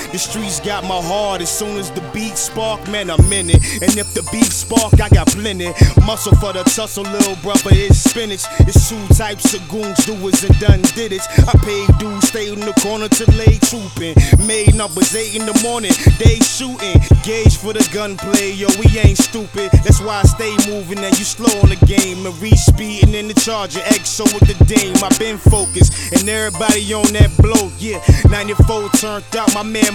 The streets got my heart. As soon as the beat spark, man, I'm in it. And if the beef spark, I got plenty. Muscle for the tussle, little brother, it's spinach. It's two types of goons, doers and done did it. I paid dues, stay in the corner till late trooping. Made numbers 8 in the morning, they shooting. Gauge for the gunplay, yo, we ain't stupid. That's why I stay moving and you slow on the game. And re-speeding in the Charger, XO with the Dame. I been focused and everybody on that blow, yeah. 94 turned out, my man